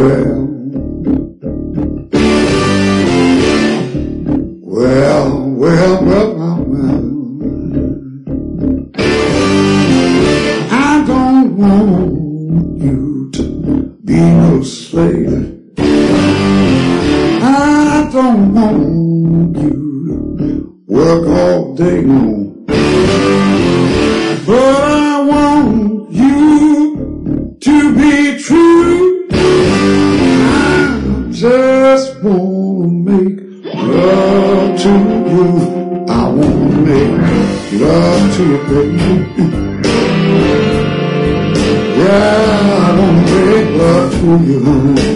I don't want you to be no slave. I don't want you to work all day long. But I want you to be true. I just want to make love to you. I want to make love to you, baby. Yeah, I want to make love to you, honey.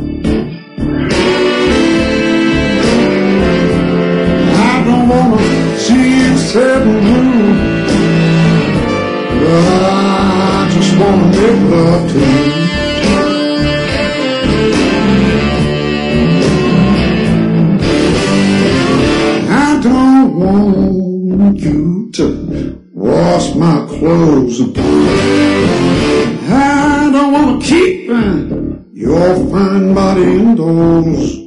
I don't want to see you setting blue, but I just want to make love to you. I don't want you to wash my clothes. I don't want to keep your fine body indoors.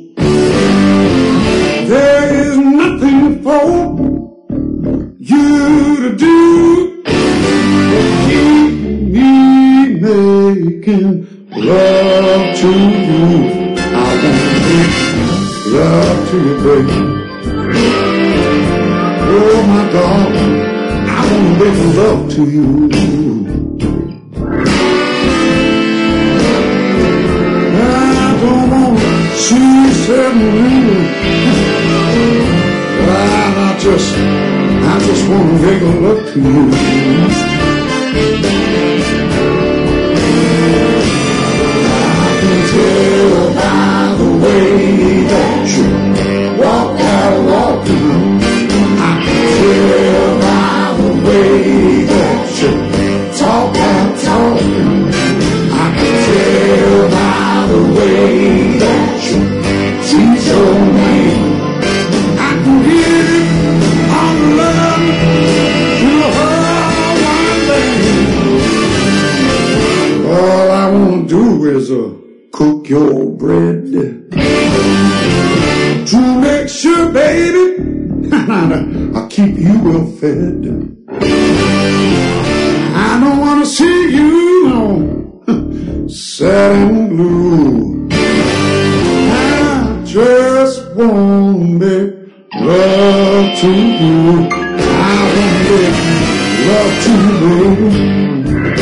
There is nothing for you to do but keep me making love to you. I want to make love to you, baby. Oh, my darling, I want to make love to you. I don't want to see you setting blue, but I just want to make love to you. I can tell by the way that you walk out walking. I can tell by the way that you talk out talking. I can tell by the way that you treat your man. I can hear it on the love in the whole wide land. All I want to do is cook your bread to make sure, baby, I'll keep you well fed. I don't want to see you sad and blue. I just want to make love to you. I want to make love to you, baby.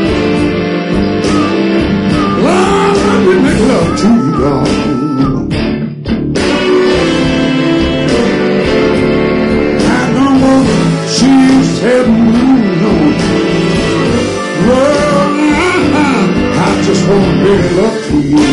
Love, let me make love to you, darling. I just want to make love to you.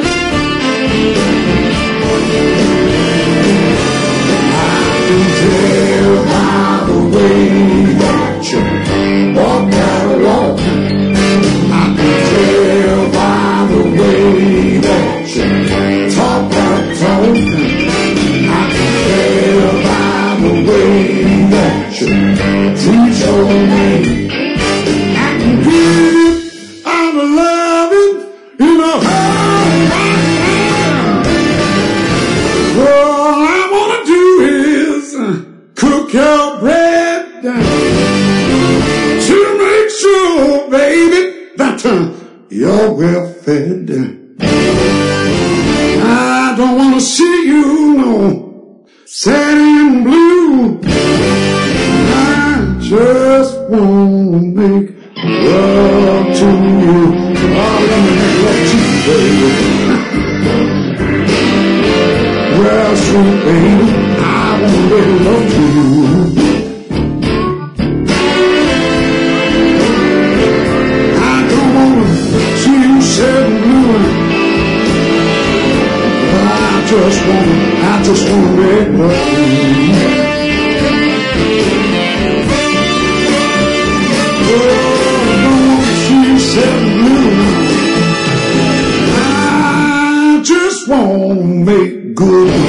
I can tell by the way that you walk out walking. I can tell by the way that you talk out talking. I can tell by the way that you treat your name. I can hear it on the loving in the whole wide land. All I want to do is cook your bread to make sure, baby, that you're well fed. I don't want to see you sad and blue. I just want to make love to you. Oh, let me make love to you, baby. Well, sweet baby, I want to make love to you. I don't want to see you sad and blue. I just want to make love to you. I just want to make good